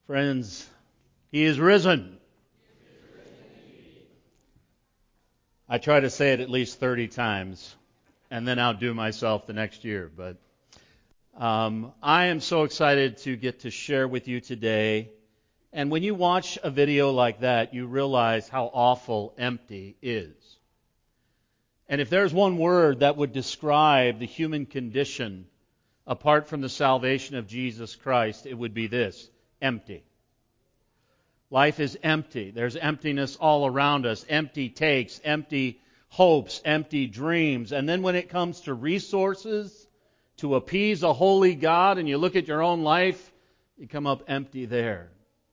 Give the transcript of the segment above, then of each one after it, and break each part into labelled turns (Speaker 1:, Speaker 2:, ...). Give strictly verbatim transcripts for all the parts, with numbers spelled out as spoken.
Speaker 1: Friends, He is risen. I try to say it at least thirty times and then outdo myself the next year. But um, I am so excited to get to share with you today. And when you watch a video like that, you realize how awful empty is. And if there's one word that would describe the human condition apart from the salvation of Jesus Christ, it would be this: empty. Life is empty. There's emptiness all around us. Empty takes, empty hopes, empty dreams. And then when it comes to resources to appease a holy God, and you look at your own life, you come up empty there.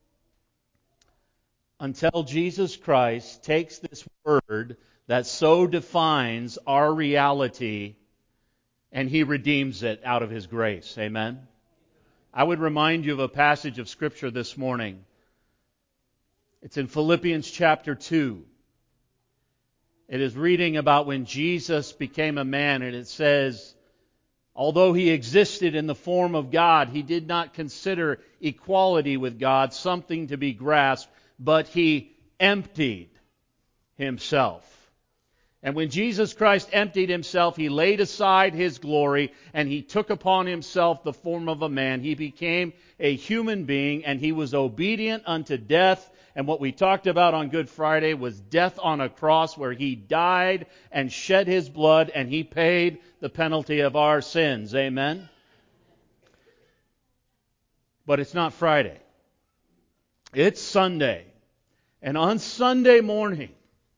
Speaker 1: Until Jesus Christ takes this word that so defines our reality and He redeems it out of His grace. Amen? I would remind you of a passage of Scripture this morning. It's in Philippians chapter two. It is reading about when Jesus became a man, and it says, although He existed in the form of God, He did not consider equality with God something to be grasped, but He emptied Himself. And when Jesus Christ emptied Himself, He laid aside His glory and He took upon Himself the form of a man. He became a human being and He was obedient unto death. And what we talked about on Good Friday was death on a cross, where He died and shed His blood and He paid the penalty of our sins. Amen? But it's not Friday. It's Sunday. And on Sunday morning,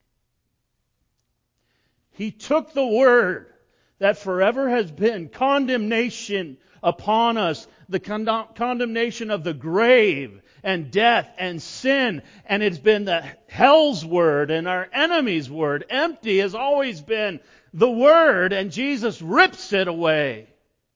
Speaker 1: He took the word that forever has been condemnation upon us, the con- condemnation of the grave and death and sin, and it's been the hell's word and our enemy's word. Empty has always been the word, and Jesus rips it away.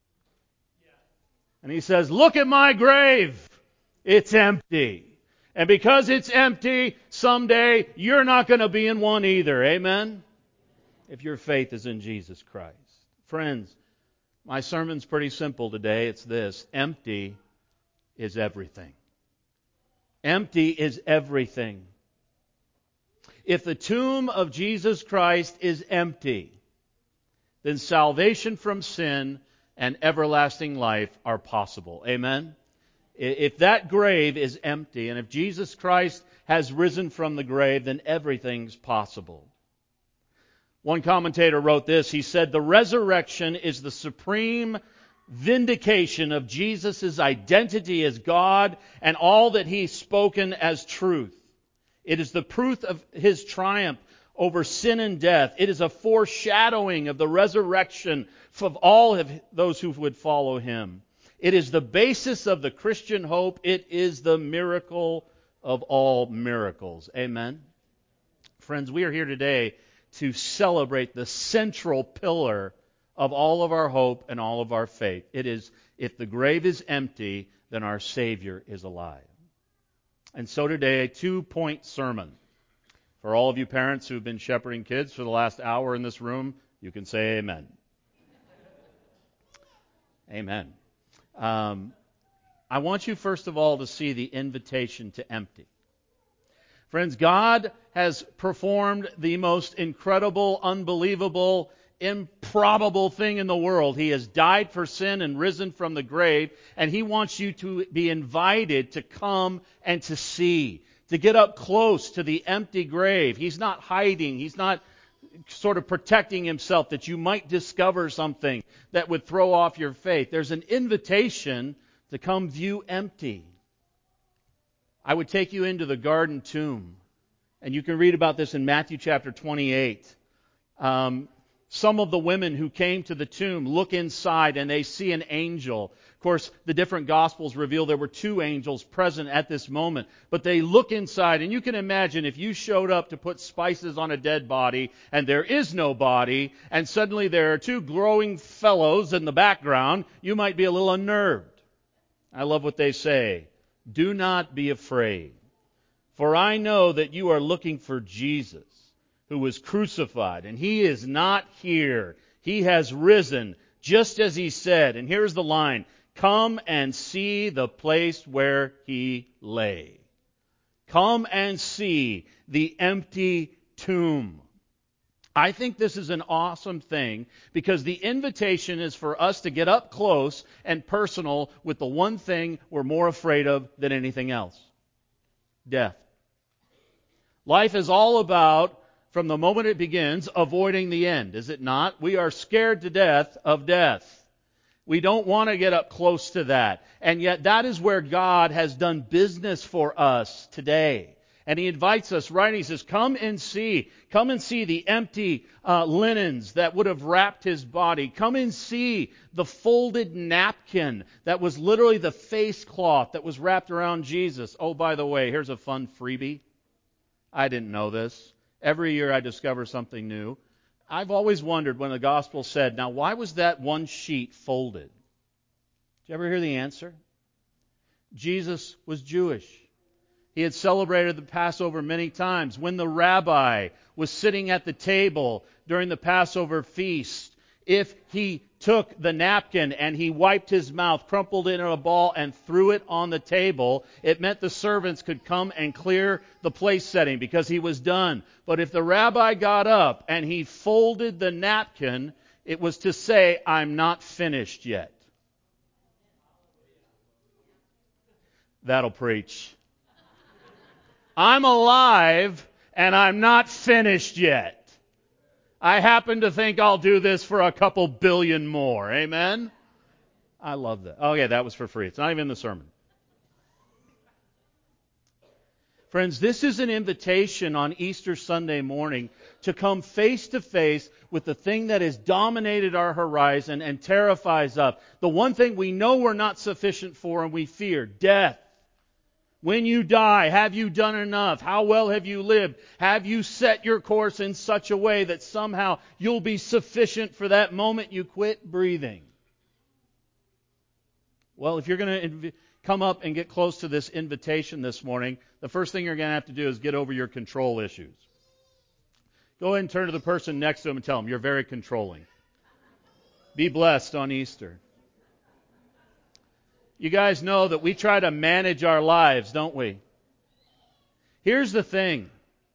Speaker 1: And He says, look at my grave. It's empty. And because it's empty, someday you're not going to be in one either. Amen? If your faith is in Jesus Christ. Friends, my sermon's pretty simple today. It's this: empty is everything. Empty is everything. If the tomb of Jesus Christ is empty, then salvation from sin and everlasting life are possible. Amen? If that grave is empty, and if Jesus Christ has risen from the grave, then everything's possible. One commentator wrote this. He said, the resurrection is the supreme vindication of Jesus' identity as God and all that He's spoken as truth. It is the proof of His triumph over sin and death. It is a foreshadowing of the resurrection of all of those who would follow Him. It is the basis of the Christian hope. It is the miracle of all miracles. Amen? Friends, we are here today to celebrate the central pillar of all of our hope and all of our faith. It is, if the grave is empty, then our Savior is alive. And so today, a two-point sermon. For all of you parents who've been shepherding kids for the last hour in this room, you can say amen. Amen. Um, I want you, first of all, to see the invitation to empty. Friends, God has performed the most incredible, unbelievable, improbable thing in the world. He has died for sin and risen from the grave, and He wants you to be invited to come and to see, to get up close to the empty grave. He's not hiding. He's not sort of protecting Himself that you might discover something that would throw off your faith. There's an invitation to come view empty. I would take you into the garden tomb, and you can read about this in Matthew chapter twenty-eight. Um, some of the women who came to the tomb look inside and they see an angel. Of course, the different Gospels reveal there were two angels present at this moment. But they look inside, and you can imagine if you showed up to put spices on a dead body and there is no body, and suddenly there are two glowing fellows in the background, you might be a little unnerved. I love what they say. Do not be afraid, for I know that you are looking for Jesus, who was crucified, and He is not here. He has risen, just as He said. And here's the line: Come and see the place where he lay. Come and see the empty tomb. I think this is an awesome thing because the invitation is for us to get up close and personal with the one thing we're more afraid of than anything else. Death. Life is all about, from the moment it begins, avoiding the end, is it not? We are scared to death of death. We don't want to get up close to that. And yet that is where God has done business for us today. And he invites us, right? He says, come and see. Come and see the empty uh, linens that would have wrapped his body. Come and see the folded napkin that was literally the face cloth that was wrapped around Jesus. Oh, by the way, here's a fun freebie. I didn't know this. Every year I discover something new. I've always wondered when the gospel said, now why was that one sheet folded? Did you ever hear the answer? Jesus was Jewish. He had celebrated the Passover many times. When the rabbi was sitting at the table during the Passover feast, if he took the napkin and he wiped his mouth, crumpled it in a ball, and threw it on the table, it meant the servants could come and clear the place setting because he was done. But if the rabbi got up and he folded the napkin, it was to say, I'm not finished yet. That'll preach. I'm alive and I'm not finished yet. I happen to think I'll do this for a couple billion more. Amen? I love that. Oh, yeah, that was for free. It's not even in the sermon. Friends, this is an invitation on Easter Sunday morning to come face to face with the thing that has dominated our horizon and terrifies us. The one thing we know we're not sufficient for and we fear, death. When you die, have you done enough? How well have you lived? Have you set your course in such a way that somehow you'll be sufficient for that moment you quit breathing? Well, if you're going to inv- come up and get close to this invitation this morning, the first thing you're going to have to do is get over your control issues. Go ahead and turn to the person next to him and tell him, you're very controlling. Be blessed on Easter. You guys know that we try to manage our lives, don't we? Here's the thing.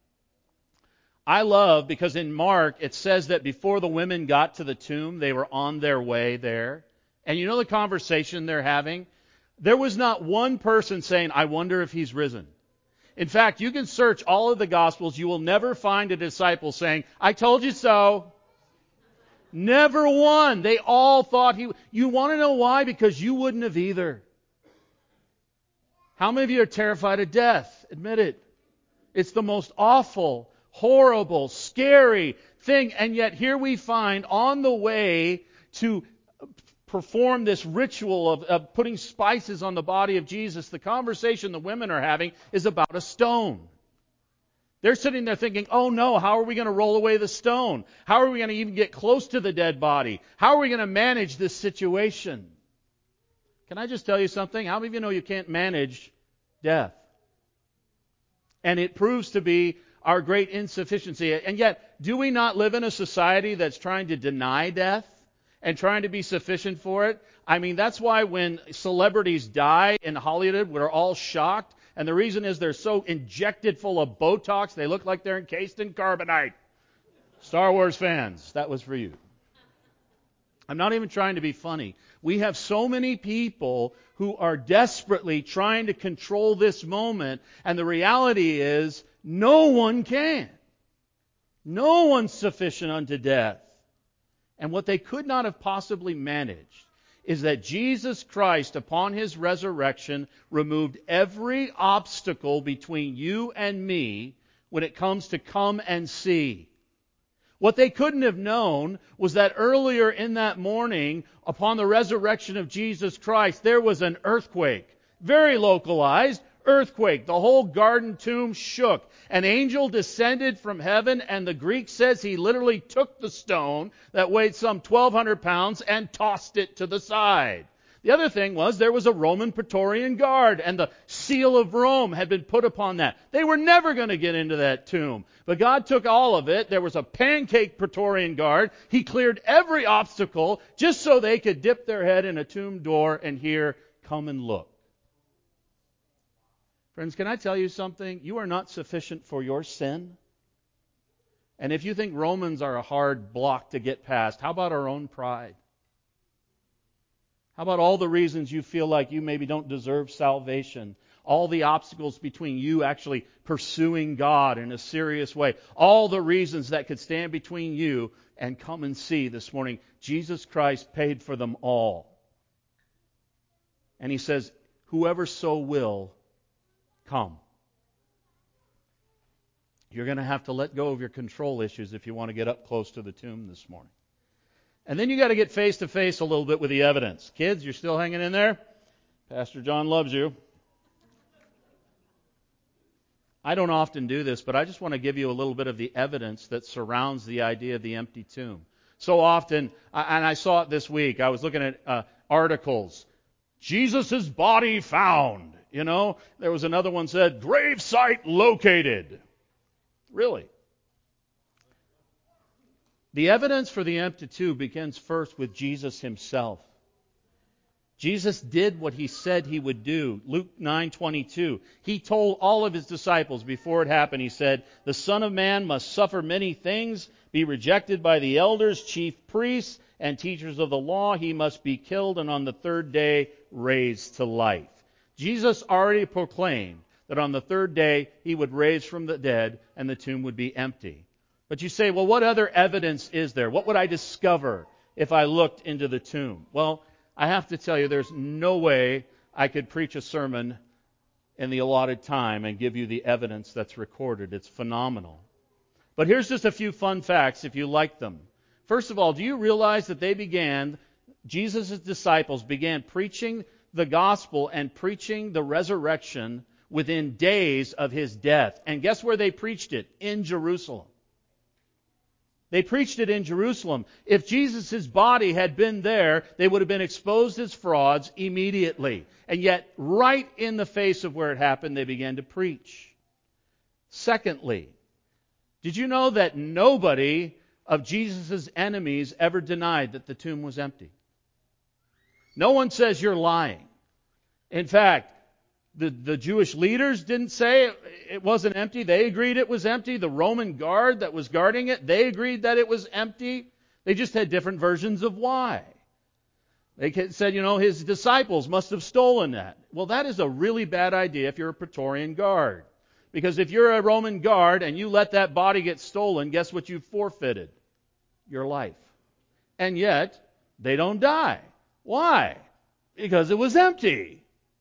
Speaker 1: I love, because in Mark it says that before the women got to the tomb, they were on their way there. And you know the conversation they're having? There was not one person saying, I wonder if he's risen. In fact, you can search all of the Gospels. You will never find a disciple saying, I told you so. Never one. They all thought he... You want to know why? Because you wouldn't have either. How many of you are terrified of death? Admit it. It's the most awful, horrible, scary thing. And yet here we find on the way to perform this ritual of, of putting spices on the body of Jesus, the conversation the women are having is about a stone. They're sitting there thinking, oh no, how are we going to roll away the stone? How are we going to even get close to the dead body? How are we going to manage this situation? Can I just tell you something? How many of you know you can't manage death? And it proves to be our great insufficiency. And yet, do we not live in a society that's trying to deny death and trying to be sufficient for it? I mean, that's why when celebrities die in Hollywood, we're all shocked. And the reason is they're so injected full of Botox, they look like they're encased in carbonite. Star Wars fans, that was for you. I'm not even trying to be funny. We have so many people who are desperately trying to control this moment, and the reality is no one can. No one's sufficient unto death. And what they could not have possibly managed is that Jesus Christ, upon His resurrection, removed every obstacle between you and me when it comes to come and see. What they couldn't have known was that earlier in that morning, upon the resurrection of Jesus Christ, there was an earthquake. Very localized earthquake. The whole garden tomb shook. An angel descended from heaven, and the Greek says he literally took the stone that weighed some twelve hundred pounds and tossed it to the side. The other thing was there was a Roman Praetorian Guard, and the seal of Rome had been put upon that. They were never going to get into that tomb. But God took all of it. There was a pancake Praetorian Guard. He cleared every obstacle just so they could dip their head in a tomb door and hear, "Come and look." Friends, can I tell you something? You are not sufficient for your sin. And if you think Romans are a hard block to get past, how about our own pride? How about all the reasons you feel like you maybe don't deserve salvation? All the obstacles between you actually pursuing God in a serious way. All the reasons that could stand between you and come and see this morning. Jesus Christ paid for them all. And He says, whoever so will, come. You're going to have to let go of your control issues if you want to get up close to the tomb this morning. And then you got to get face to face a little bit with the evidence. Kids, you're still hanging in there? Pastor John loves you. I don't often do this, but I just want to give you a little bit of the evidence that surrounds the idea of the empty tomb. So often, and I saw it this week, I was looking at uh, articles. Jesus' body found. You know, there was another one said, grave site located. Really? The evidence for the empty tomb begins first with Jesus Himself. Jesus did what He said He would do. Luke nine twenty-two. He told all of His disciples before it happened, He said, "The Son of Man must suffer many things, be rejected by the elders, chief priests, and teachers of the law. He must be killed, and on the third day raised to life." Jesus already proclaimed that on the third day He would raise from the dead and the tomb would be empty. But you say, well, what other evidence is there? What would I discover if I looked into the tomb? Well, I have to tell you, there's no way I could preach a sermon in the allotted time and give you the evidence that's recorded. It's phenomenal. But here's just a few fun facts if you like them. First of all, do you realize that they began, Jesus' disciples began preaching the gospel and preaching the resurrection within days of His death? And guess where they preached it? In Jerusalem. They preached it in Jerusalem. If Jesus' body had been there, they would have been exposed as frauds immediately. And yet, right in the face of where it happened, they began to preach. Secondly, did you know that nobody of Jesus' enemies ever denied that the tomb was empty? No one says you're lying. In fact, The, the Jewish leaders didn't say it, it wasn't empty. They agreed it was empty. The Roman guard that was guarding it, they agreed that it was empty. They just had different versions of why. They said, you know, His disciples must have stolen that. Well, that is a really bad idea if you're a Praetorian Guard. Because if you're a Roman guard and you let that body get stolen, guess what you've forfeited? Your life. And yet, they don't die. Why? Because it was empty.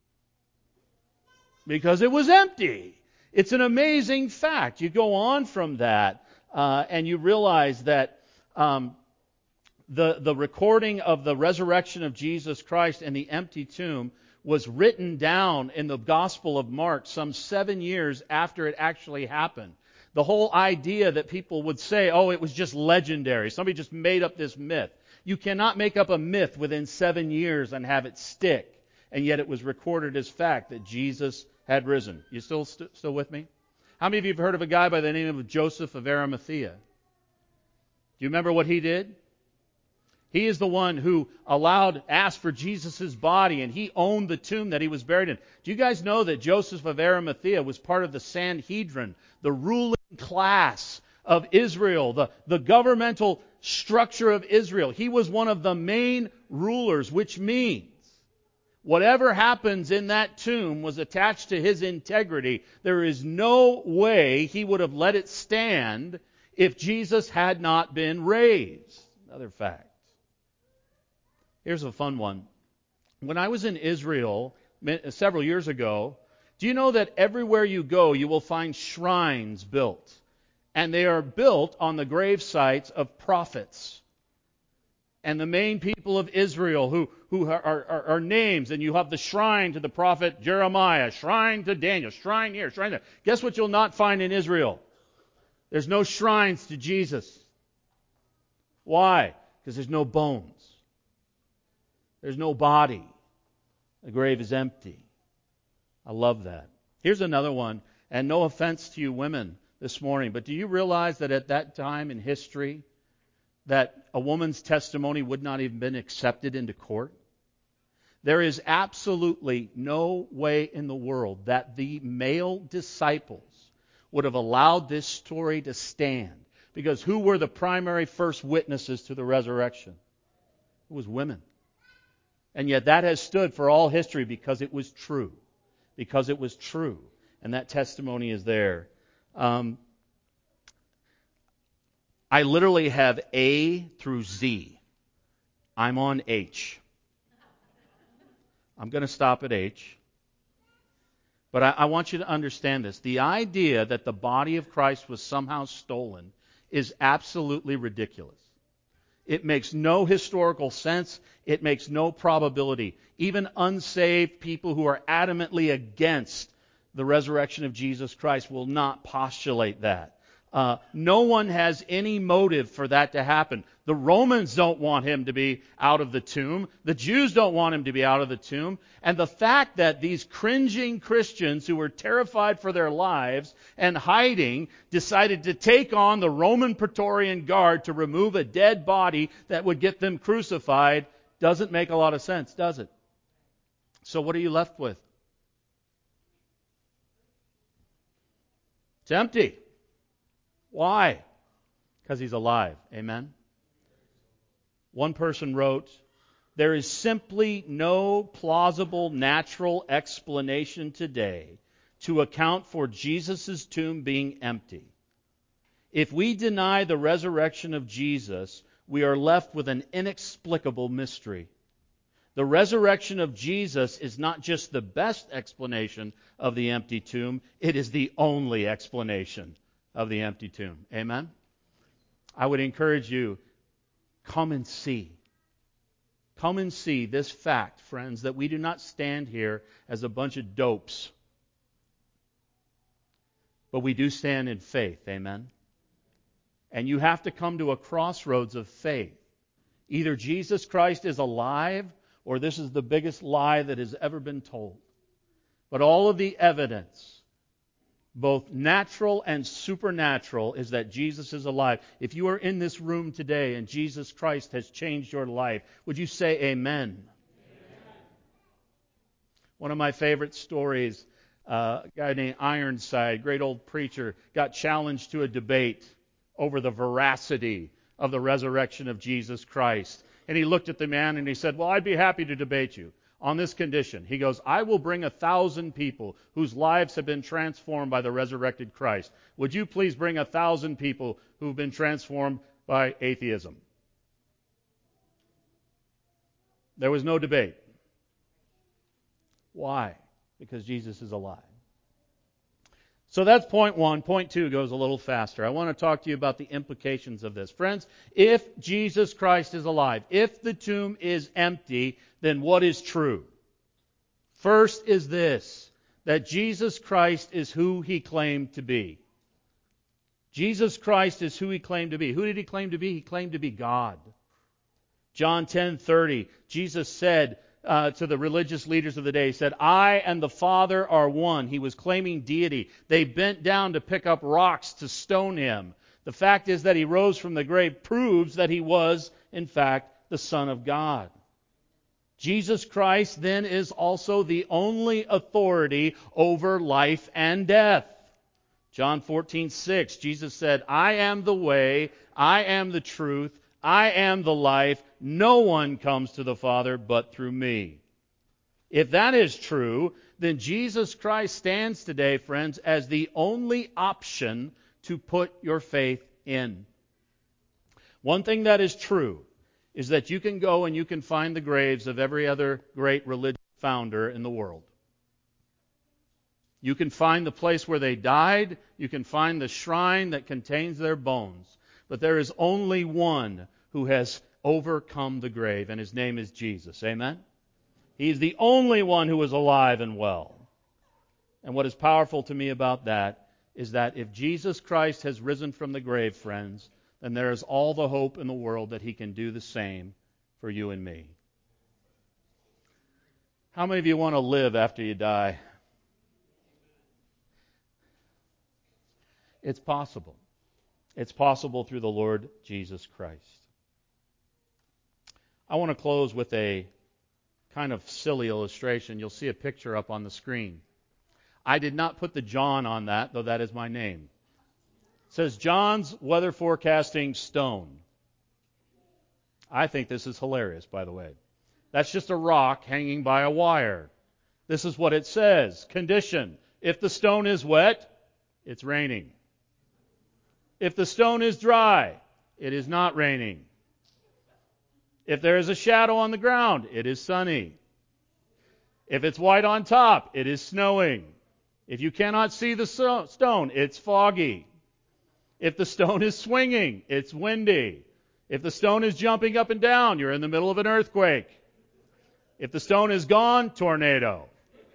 Speaker 1: Because it was empty. It's an amazing fact. You go on from that, uh, and you realize that um, the the recording of the resurrection of Jesus Christ and the empty tomb was written down in the Gospel of Mark some seven years after it actually happened. The whole idea that people would say, oh, it was just legendary. Somebody just made up this myth. You cannot make up a myth within seven years and have it stick. And yet it was recorded as fact that Jesus had risen. You still st- still with me? How many of you have heard of a guy by the name of Joseph of Arimathea? Do you remember what he did? He is the one who allowed, asked for Jesus' body, and he owned the tomb that he was buried in. Do you guys know that Joseph of Arimathea was part of the Sanhedrin, the ruling class of Israel, the, the governmental structure of Israel? He was one of the main rulers, which means whatever happens in that tomb was attached to his integrity. There is no way he would have let it stand if Jesus had not been raised. Another fact. Here's a fun one. When I was in Israel several years ago, do you know that everywhere you go you will find shrines built? And they are built on the grave sites of prophets. And the main people of Israel who, who are, are, are names, and you have the shrine to the prophet Jeremiah, shrine to Daniel, shrine here, shrine there. Guess what you'll not find in Israel? There's no shrines to Jesus. Why? Because there's no bones. There's no body. The grave is empty. I love that. Here's another one, and no offense to you women this morning, but do you realize that at that time in history that a woman's testimony would not even been accepted into court? There is absolutely no way in the world that the male disciples would have allowed this story to stand. Because who were the primary first witnesses to the resurrection? It was women. And yet that has stood for all history because it was true. Because it was true. And that testimony is there. Um, I literally have A through Z. I'm on H. I'm going to stop at H. But I, I want you to understand this. The idea that the body of Christ was somehow stolen is absolutely ridiculous. It makes no historical sense. It makes no probability. Even unsaved people who are adamantly against the resurrection of Jesus Christ will not postulate that. Uh, no one has any motive for that to happen. The Romans don't want him to be out of the tomb. The Jews don't want him to be out of the tomb. And the fact that these cringing Christians who were terrified for their lives and hiding decided to take on the Roman Praetorian Guard to remove a dead body that would get them crucified doesn't make a lot of sense, does it? So what are you left with? It's empty. Why? Because he's alive. Amen? One person wrote, "There is simply no plausible natural explanation today to account for Jesus' tomb being empty. If we deny the resurrection of Jesus, we are left with an inexplicable mystery. The resurrection of Jesus is not just the best explanation of the empty tomb, it is the only explanation of the empty tomb." Amen? I would encourage you, come and see. Come and see this fact, friends, that we do not stand here as a bunch of dopes. But we do stand in faith. Amen? And you have to come to a crossroads of faith. Either Jesus Christ is alive, or this is the biggest lie that has ever been told. But all of the evidence, both natural and supernatural, is that Jesus is alive. If you are in this room today and Jesus Christ has changed your life, would you say amen? Amen. One of my favorite stories, uh, a guy named Ironside, great old preacher, got challenged to a debate over the veracity of the resurrection of Jesus Christ. And he looked at the man and he said, "Well, I'd be happy to debate you on this condition." He goes, "I will bring a thousand people whose lives have been transformed by the resurrected Christ. Would you please bring a thousand people who've been transformed by atheism?" There was no debate. Why? Because Jesus is alive. So that's point one. Point two goes a little faster. I want to talk to you about the implications of this. Friends, if Jesus Christ is alive, if the tomb is empty, then what is true? First is this, that Jesus Christ is who He claimed to be. Jesus Christ is who He claimed to be. Who did He claim to be? He claimed to be God. John ten thirty, Jesus said uh, to the religious leaders of the day, He said, "I and the Father are one." He was claiming deity. They bent down to pick up rocks to stone Him. The fact is that He rose from the grave proves that He was, in fact, the Son of God. Jesus Christ then is also the only authority over life and death. John fourteen six, Jesus said, "I am the way, I am the truth, I am the life. No one comes to the Father but through me." If that is true, then Jesus Christ stands today, friends, as the only option to put your faith in. One thing that is true is that you can go and you can find the graves of every other great religious founder in the world. You can find the place where they died. You can find the shrine that contains their bones. But there is only one who has overcome the grave, and His name is Jesus. Amen? He's the only one who is alive and well. And what is powerful to me about that is that if Jesus Christ has risen from the grave, friends, then there is all the hope in the world that He can do the same for you and me. How many of you want to live after you die? It's possible. It's possible through the Lord Jesus Christ. I want to close with a kind of silly illustration. You'll see a picture up on the screen. I did not put the John on that, though that is my name. It says John's Weather Forecasting Stone. I think this is hilarious, by the way. That's just a rock hanging by a wire. This is what it says. Condition. If the stone is wet, it's raining. If the stone is dry, it is not raining. If there is a shadow on the ground, it is sunny. If it's white on top, it is snowing. If you cannot see the so- stone, it's foggy. If the stone is swinging, it's windy. If the stone is jumping up and down, you're in the middle of an earthquake. If the stone is gone, tornado.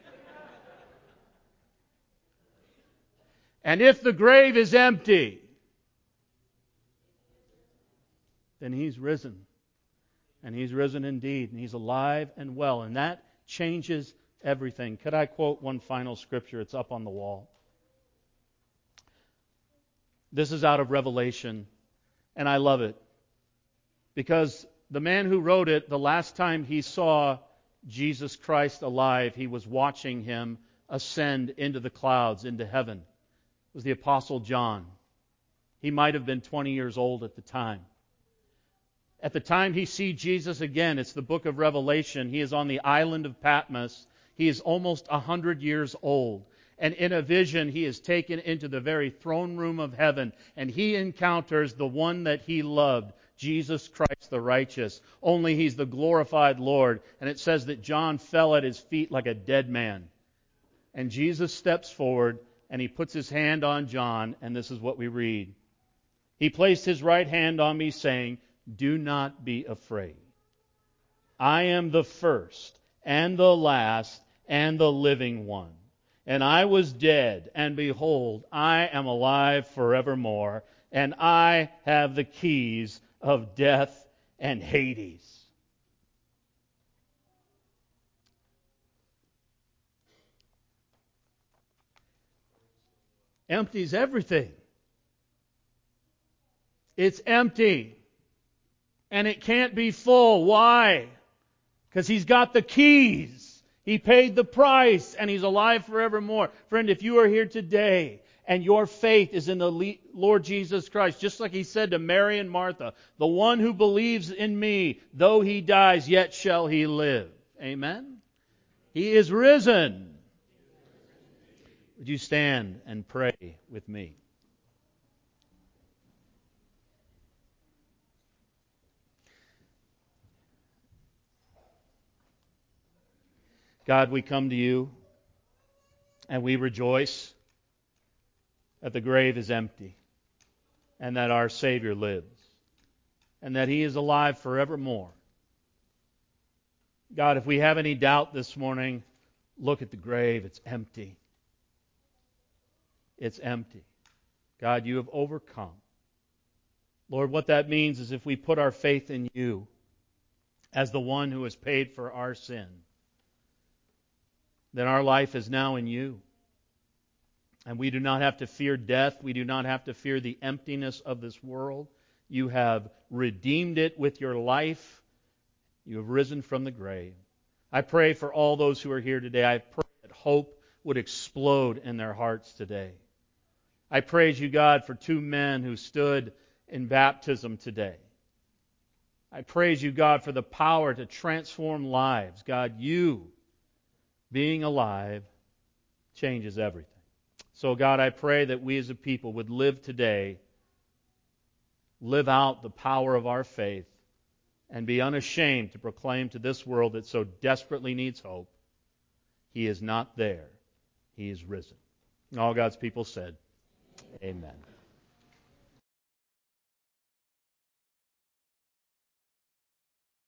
Speaker 1: And if the grave is empty, then He's risen. And He's risen indeed. And He's alive and well. And that changes everything. Could I quote one final scripture? It's up on the wall. This is out of Revelation. And I love it. Because the man who wrote it, the last time he saw Jesus Christ alive, he was watching Him ascend into the clouds, into heaven. It was the Apostle John. He might have been twenty years old at the time. At the time he sees Jesus again, it's the book of Revelation. He is on the island of Patmos. He is almost a hundred years old. And in a vision, he is taken into the very throne room of heaven. And he encounters the one that he loved, Jesus Christ the righteous. Only He's the glorified Lord. And it says that John fell at His feet like a dead man. And Jesus steps forward and He puts His hand on John. And this is what we read. He placed His right hand on me, saying, "Do not be afraid. I am the first and the last and the living one. And I was dead, and behold, I am alive forevermore, and I have the keys of death and Hades." Empties everything. It's empty. And it can't be full. Why? Because He's got the keys. He paid the price, and He's alive forevermore. Friend, if you are here today and your faith is in the Lord Jesus Christ, just like He said to Mary and Martha, the one who believes in me, though he dies, yet shall he live. Amen? He is risen. Would you stand and pray with me? God, we come to You and we rejoice that the grave is empty and that our Savior lives and that He is alive forevermore. God, if we have any doubt this morning, look at the grave. It's empty. It's empty. God, You have overcome. Lord, what that means is if we put our faith in You as the one who has paid for our sin, then our life is now in You. And we do not have to fear death. We do not have to fear the emptiness of this world. You have redeemed it with Your life. You have risen from the grave. I pray for all those who are here today. I pray that hope would explode in their hearts today. I praise You, God, for two men who stood in baptism today. I praise You, God, for the power to transform lives. God, You being alive changes everything. So, God, I pray that we as a people would live today, live out the power of our faith, and be unashamed to proclaim to this world that so desperately needs hope, He is not there. He is risen. And all God's people said, Amen.